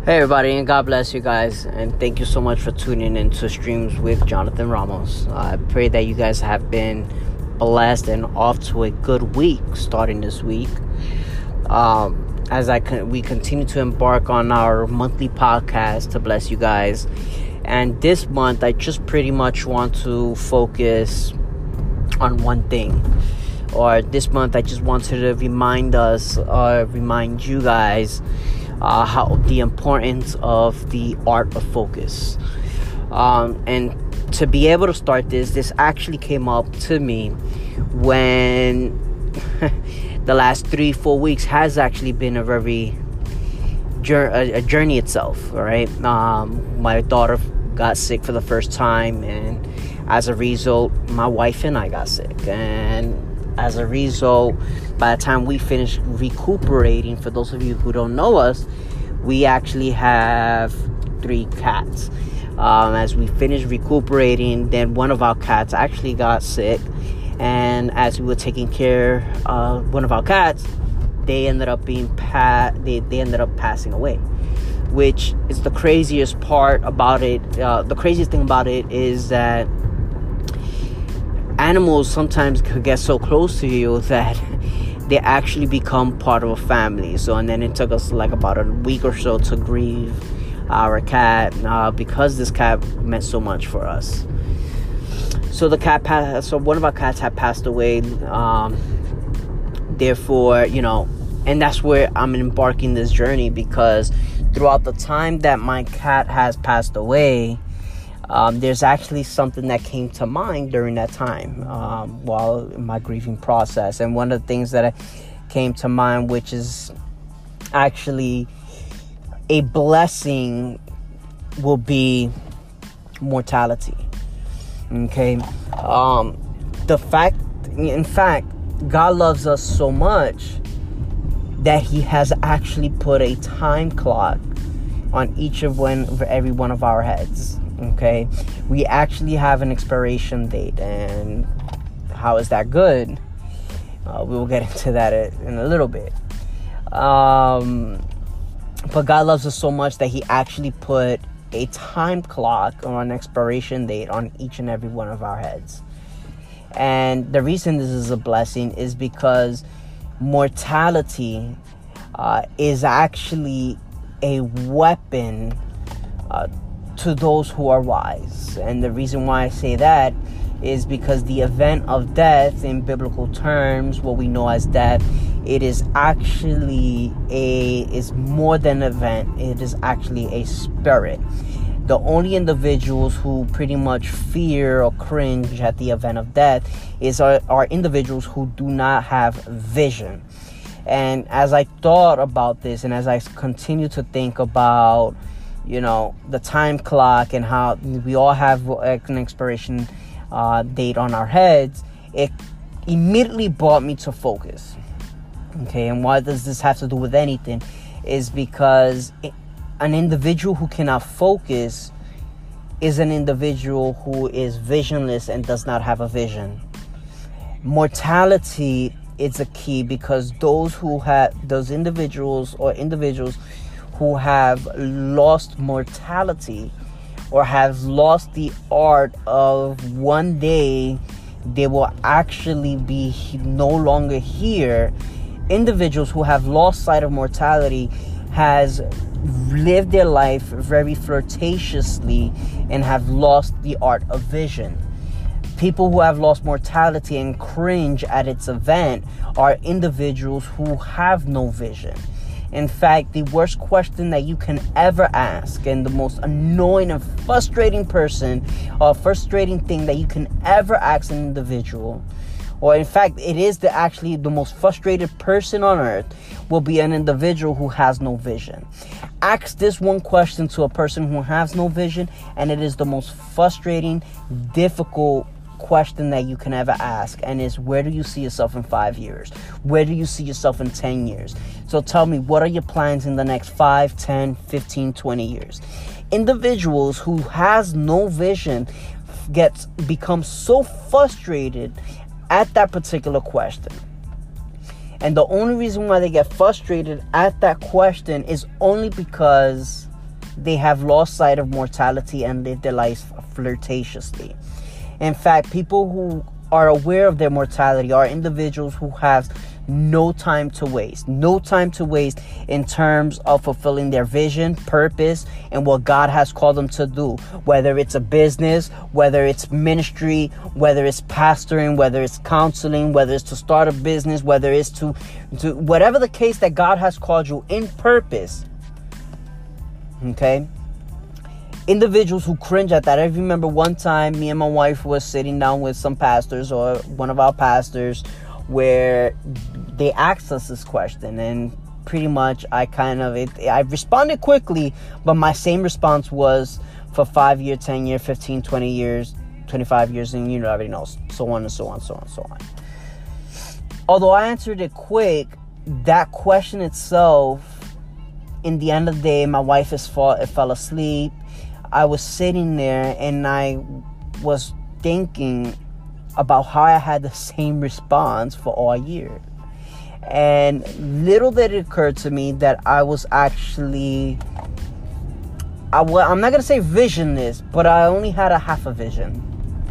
Hey everybody, and God bless you guys, and thank you so much for tuning in to Streams with Jonathan Ramos. I pray that you guys have been blessed and off to a good week starting this week. We continue to embark on our monthly podcast to bless you guys. And this month, I just pretty much want to focus on one thing. Or this month, I just wanted to remind you guys how the importance of the art of focus. And to be able to start this actually came up to me when the last 3-4 weeks has actually been a very a journey itself. All right, my daughter got sick for the first time, and as a result, my wife and I got sick, and as a result, by the time we finished recuperating, for those of you who don't know us, we actually have 3 cats. As we finished recuperating, then one of our cats actually got sick, and as we were taking care of one of our cats, they ended up passing away, which is the craziest part about it. The craziest thing about it is that animals sometimes could get so close to you that they actually become part of a family. And then it took us like about a week or so to grieve our cat, because this cat meant so much for us. So one of our cats had passed away. Therefore, and that's where I'm embarking this journey, because throughout the time that my cat has passed away, there's actually something that came to mind during that time while in my grieving process. And one of the things that came to mind, which is actually a blessing, will be mortality. Okay? In fact, God loves us so much that He has actually put a time clock on every one of our heads. Okay, we actually have an expiration date, and how is that good? We will get into that in a little bit. But God loves us so much that He actually put a time clock or an expiration date on each and every one of our heads. And the reason this is a blessing is because mortality is actually a weapon to those who are wise. And the reason why I say that is because the event of death, in biblical terms, what we know as death, it is actually is more than an event. It is actually a spirit. The only individuals who pretty much fear or cringe at the event of death are individuals who do not have vision. And as I thought about this, and as I continue to think about the time clock and how we all have an expiration date on our heads, it immediately brought me to focus. Okay, and why does this have to do with anything? Is because an individual who cannot focus is an individual who is visionless and does not have a vision. Mortality is a key, because those individuals who have lost mortality or have lost the art of one day they will actually be no longer here. Individuals who have lost sight of mortality has lived their life very flirtatiously and have lost the art of vision. People who have lost mortality and cringe at its event are individuals who have no vision. In fact, the worst question that you can ever ask, and the most annoying and frustrating thing that you can ever ask an individual, or in fact, it is actually the most frustrated person on earth, will be an individual who has no vision. Ask this one question to a person who has no vision, and it is the most frustrating, difficult question that you can ever ask, and is, where do you see yourself in 5 years? Where do you see yourself in 10 years? So tell me, what are your plans in the next 5, 10, 15, 20 years? Individuals who has no vision become so frustrated at that particular question. And the only reason why they get frustrated at that question is only because they have lost sight of mortality and live their lives flirtatiously. In fact, people who are aware of their mortality are individuals who have no time to waste in terms of fulfilling their vision, purpose, and what God has called them to do. Whether it's a business, whether it's ministry, whether it's pastoring, whether it's counseling, whether it's to start a business, whether it's to whatever the case that God has called you in purpose. Okay? Individuals who cringe at that. I remember one time me and my wife was sitting down with some pastors, or one of our pastors, where they asked us this question, and pretty much I responded quickly, but my same response was for 5 years, 10 years, 15, 20 years, 25 years, and you already know, so on and so on, so on, so on. Although I answered it quick, that question itself, in the end of the day, my wife fell asleep. I was sitting there and I was thinking about how I had the same response for all year. And little did it occur to me that I was actually, I'm not going to say visionless, but I only had a half a vision.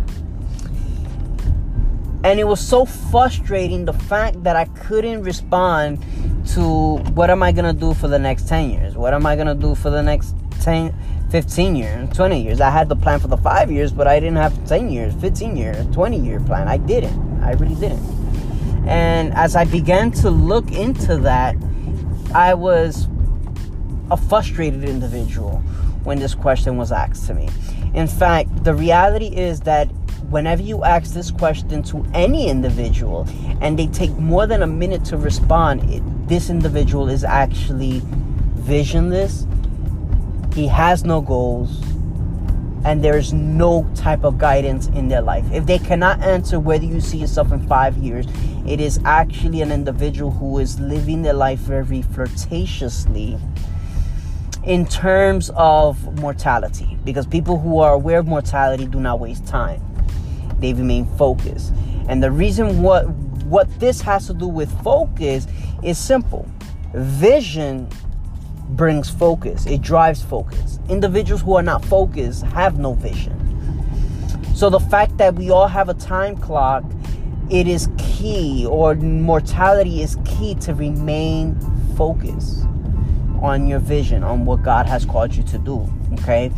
And it was so frustrating, the fact that I couldn't respond to what am I going to do for the next 10 years? What am I going to do for the next 10, 15 years, 20 years? I had the plan for the 5 years, but I didn't have 10 years, 15 years, 20 year plan. I really didn't. And as I began to look into that, I was a frustrated individual when this question was asked to me. In fact, the reality is that whenever you ask this question to any individual and they take more than a minute to respond, this individual is actually visionless. He has no goals, and there's no type of guidance in their life. If they cannot answer whether you see yourself in 5 years, it is actually an individual who is living their life very flirtatiously in terms of mortality. Because people who are aware of mortality do not waste time. They remain focused. And the reason what this has to do with focus is simple. Vision brings focus. It drives focus. Individuals who are not focused have no vision. So the fact that we all have a time clock, it is key, or mortality is key to remain focused on your vision, on what God has called you to do. Okay?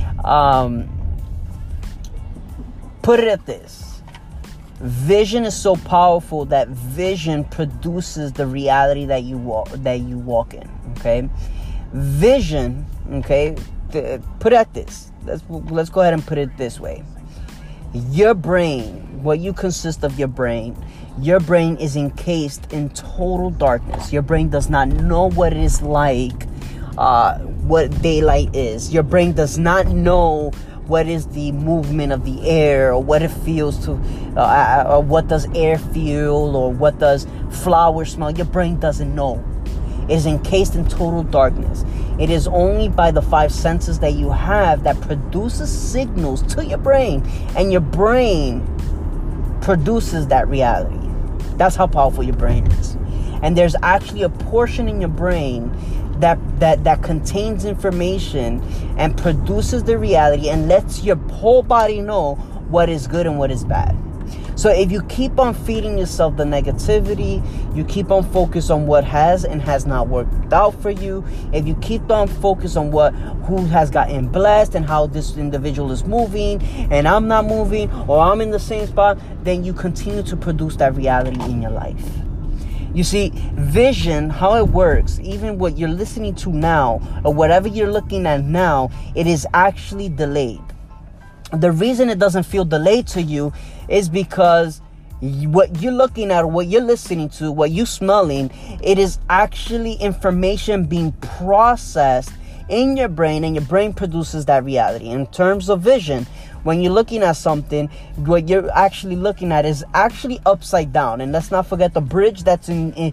Put it at this. Vision is so powerful that vision produces the reality that you walk in. Okay? Vision, okay, put it at this. Let's go ahead and put it this way. Your brain, what you consist of your brain is encased in total darkness. Your brain does not know what it is like, what daylight is. Your brain does not know what is the movement of the air, or what it feels to, or what does air feel, or what does flower smell. Your brain doesn't know. It is encased in total darkness. It is only by the 5 senses that you have that produces signals to your brain, and your brain produces that reality. That's how powerful your brain is. And there's actually a portion in your brain that contains information and produces the reality and lets your whole body know what is good and what is bad. So if you keep on feeding yourself the negativity, you keep on focus on what has and has not worked out for you, if you keep on focus on who has gotten blessed and how this individual is moving and I'm not moving, or I'm in the same spot, then you continue to produce that reality in your life. You see, vision, how it works, even what you're listening to now or whatever you're looking at now, it is actually delayed. The reason it doesn't feel delayed to you is because what you're looking at, what you're listening to, what you're smelling, it is actually information being processed in your brain, and your brain produces that reality. In terms of vision, When you're looking at something, what you're actually looking at is actually upside down. And let's not forget the bridge that's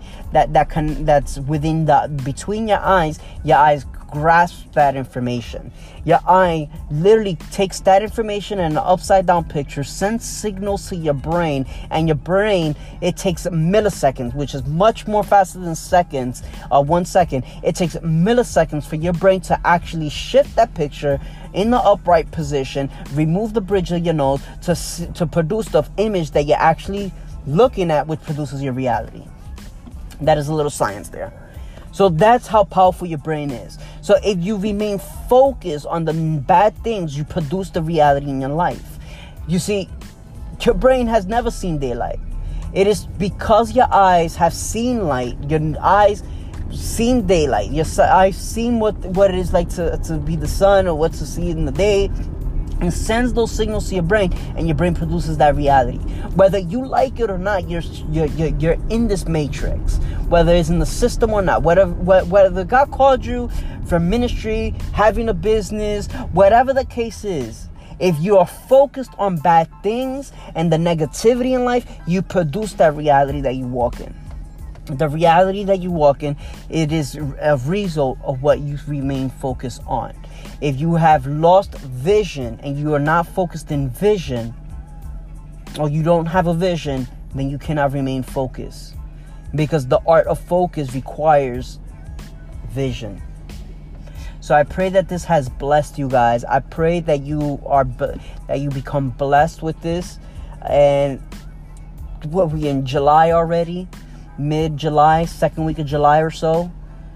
that's within between your eyes. Your eyes grasp that information. Your eye literally takes that information and an upside down picture, sends signals to your brain, and your brain, it takes milliseconds, which is much more faster than seconds, 1 second. It takes milliseconds for your brain to actually shift that picture in the upright position, remove the bridge of your nose to produce the image that you're actually looking at, which produces your reality. That is a little science there. So that's how powerful your brain is. So if you remain focused on the bad things, you produce the reality in your life. You see, your brain has never seen daylight. It is because your eyes have seen light. Your eyes seen daylight. Your eyes seen what it is like to be the sun, or what to see in the day, and sends those signals to your brain, and your brain produces that reality. Whether you like it or not, you're in this matrix. Whether it's in the system or not, whether God called you for ministry, having a business, whatever the case is, if you are focused on bad things and the negativity in life, you produce that reality that you walk in. The reality that you walk in, it is a result of what you remain focused on. If you have lost vision and you are not focused in vision, or you don't have a vision, then you cannot remain focused. Because the art of focus requires vision. So I pray that this has blessed you guys. I pray that you become blessed with this. And what, we in July already? Mid-July, second week of July or so.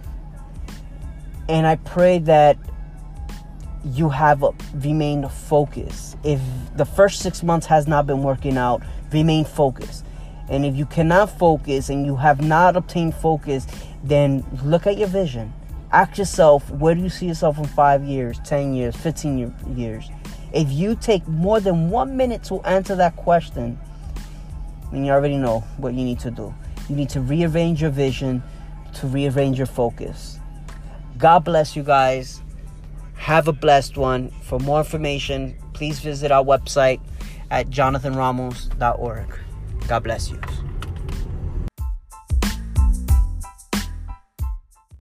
And I pray that you have remained focused. If the first 6 months has not been working out, remain focused. And if you cannot focus and you have not obtained focus, then look at your vision. Ask yourself, where do you see yourself in 5 years, 10 years, 15 years? If you take more than 1 minute to answer that question, then you already know what you need to do. You need to rearrange your vision, to rearrange your focus. God bless you guys. Have a blessed one. For more information, please visit our website at jonathanramos.org. God bless you.